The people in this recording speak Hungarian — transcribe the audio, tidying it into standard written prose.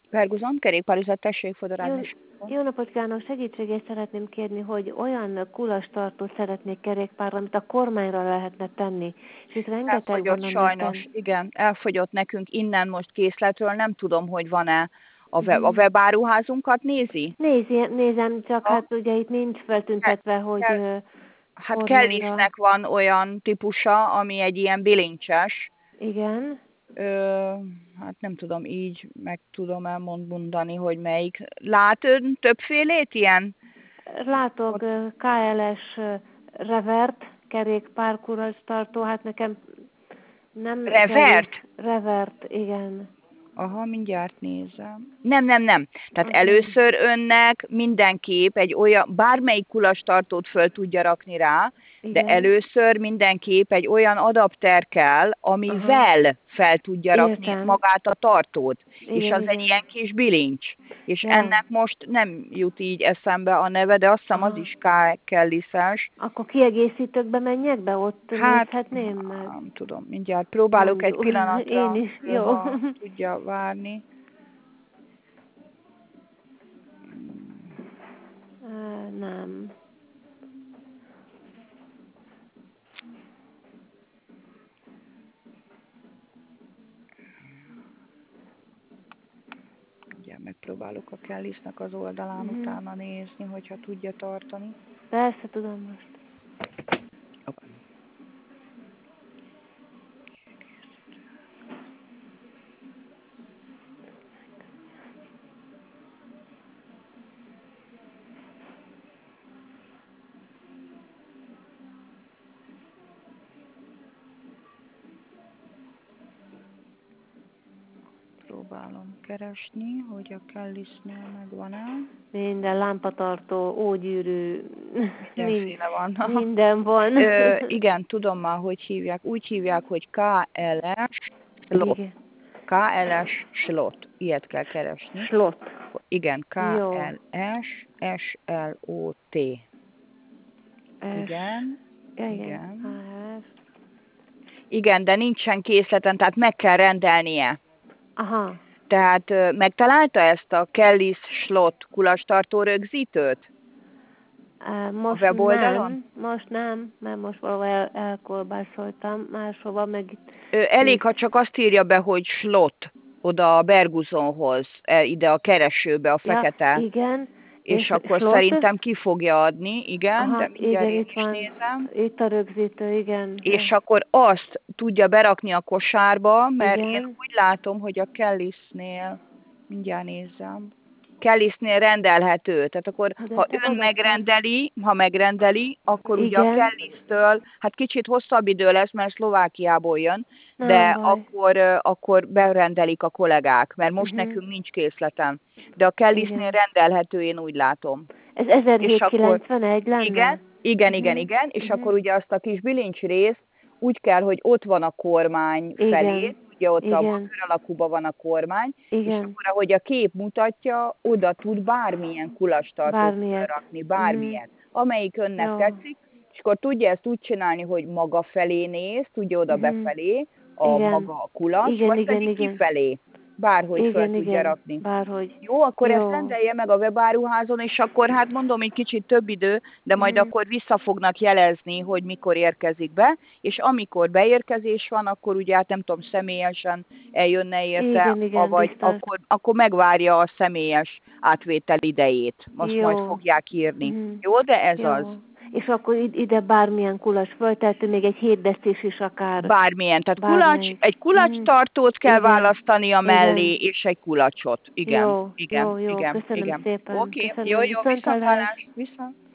Berguzon, kerékpárüzlet, tessék, Fodor Jó, Ágnes. jó napot kívánok, segítségét szeretném kérni, hogy olyan kulastartót szeretnék kerékpárra, amit a kormányra lehetne tenni. És itt rengeteg Elfogyott van, sajnos, igen, elfogyott nekünk innen most készletről, nem tudom, hogy van-e a webáruházunkat nézi? Nézem, csak hát ugye itt nincs feltüntetve, hogy Hát kormányra. Kellisnek van olyan típusa, ami egy ilyen bilincses. Igen. Hát nem tudom, így meg tudom elmondani, hogy melyik. Lát ön többfélét ilyen? Látok KLS revert, kerékpárkulastartó, hát nekem nem Revert? Revert, igen. Aha, mindjárt nézem. Nem. Tehát először önnek mindenképp egy olyan, bármelyik kulastartót föl tudja rakni rá, de Igen. először mindenképp egy olyan adapter kell, amivel fel tudja rakni Értem. magát a tartót. Igen, És az egy igen. ilyen kis bilincs. És Ja. ennek most nem jut így eszembe a neve, de azt hiszem az is Kellises. Akkor kiegészítőkbe menjek be? Ott Hát, nézhetném meg? nem tudom, mindjárt próbálok egy Mondjuk. pillanatra, Én is, jó. ha tudja várni. Nem. Ugye megpróbálok a Kellisnek az oldalán utána nézni, hogyha tudja tartani. Persze, tudom most. Próbálom keresni, hogy a Kellisnél megvan-e. Minden lámpatartó, ógyűrű, Mindenféle van. minden van. Igen, tudom már, hogy hívják. Úgy hívják, hogy KLS slot. Igen. KLS slot. Ilyet kell keresni. Slot. Igen, KLS SLOT. Igen. Igen, de nincsen készleten, tehát meg kell rendelnie. Aha. Tehát megtalálta ezt a Kellis slot kulastartó rögzítőt? Most a weboldalon? nem, mert most valahol elkolbászoltam máshova, meg itt. Elég, ha csak azt írja be, hogy slot, oda a Berguzonhoz, ide a keresőbe, a fekete. Igen. És akkor slot? Szerintem ki fogja adni, igen, Aha, de mindjárt igen, én itt is van. nézem. Itt a rögzítő, igen. És akkor azt tudja berakni a kosárba, mert igen. én úgy látom, hogy a Kellisnél, mindjárt nézem, Kellisnél rendelhető. Tehát akkor, ha ön megrendeli, akkor ugye a Kellistől, hát kicsit hosszabb idő lesz, mert Szlovákiából jön, de akkor berendelik a kollégák, mert most nekünk nincs készleten. De a Kellisnél rendelhető, én úgy látom. Ez 1791 lenne? Igen. És akkor ugye azt a kis bilincs részt úgy kell, hogy ott van a kormány felé, ugye ott a kör alakúban van a kormány, és akkor ahogy a kép mutatja, oda tud bármilyen kulastartót felrakni, bármilyet, amelyik önnek tetszik, és akkor tudja ezt úgy csinálni, hogy maga felé néz, tudja oda befelé, maga a kulas, vagy pedig kifelé. Bárhogy fel tudja rakni. Bárhogy. Jó, akkor ezt rendelje meg a webáruházon, és akkor hát mondom, egy kicsit több idő, de majd akkor vissza fognak jelezni, hogy mikor érkezik be, és amikor beérkezés van, akkor ugye hát nem tudom, személyesen eljönne érte, vagy akkor megvárja a személyes átvétel idejét. Most majd fogják írni. Jó, de ez az. És akkor ide bármilyen kulas föltehető, még egy hétdesztés is akár. Bármilyen, tehát egy kulacstartót kell választania mellé, és egy kulacsot. Igen. Jó, köszönöm szépen. Oké, jó, viszontlátás.